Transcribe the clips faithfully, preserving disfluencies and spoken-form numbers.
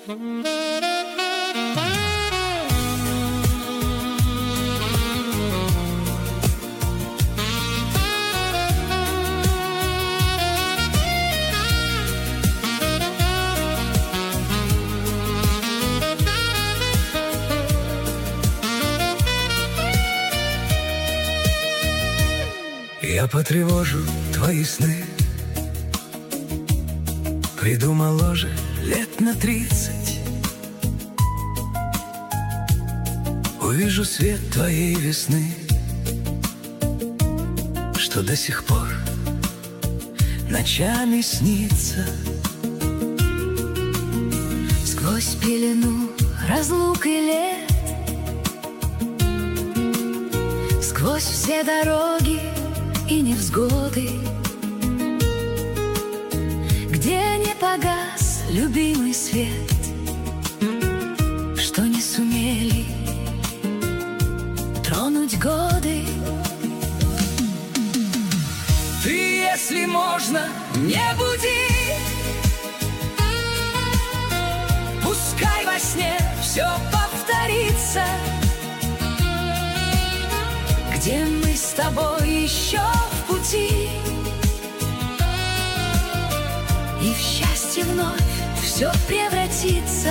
Я потревожу твои сны, приду моложе лет на тридцать. Увижу свет твоей весны, что до сих пор ночами снится. Сквозь пелену разлук и лет, сквозь все дороги и невзгоды, где не погас любимый свет, что не сумели тронуть годы. Ты, если можно, не буди, пускай во сне все повторится, где мы с тобой еще в пути, и в счастье вновь все превратится.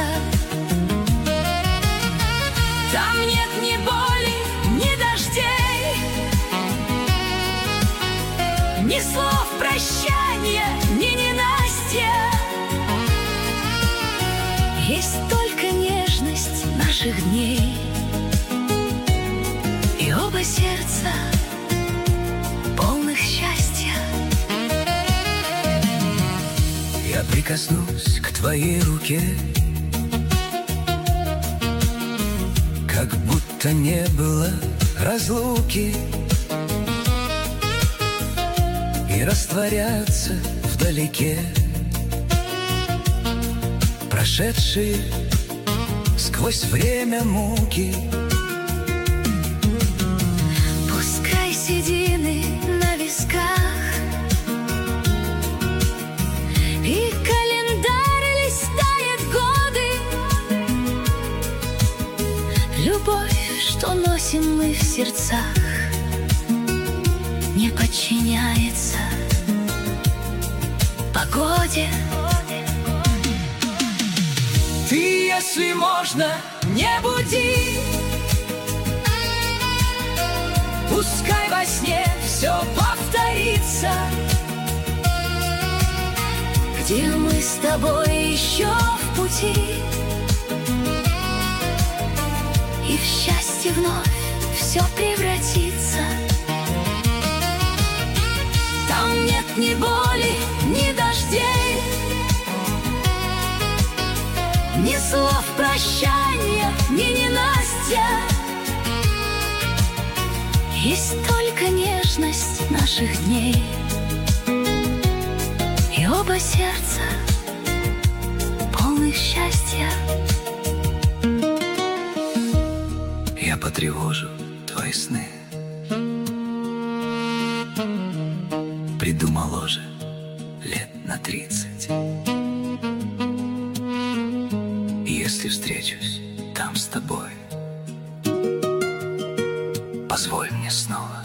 Там нет ни боли, ни дождей, ни слов прощания, ни ненастья. Есть только нежность наших дней, и оба сердца полных счастья. Я прикоснусь к твоей руке, как будто не было разлуки, и растворятся вдалеке прошедшие сквозь время муки. Пускай седины на висках и календарь листает годы, любовь, что носим мы в сердцах, не подчиняется погоде. Ты, если можно, не буди, пускай во сне все повторится, где мы с тобой еще в пути, и в счастье вновь все превратится. Там нет ни боли, ни дождей, ни слов прощания, ни ненастья. Есть только нежность наших дней, и оба сердца полных счастья. Я потревожу твои сны, приду моложе лет на тридцать. Если встречусь там с тобой, позволь мне снова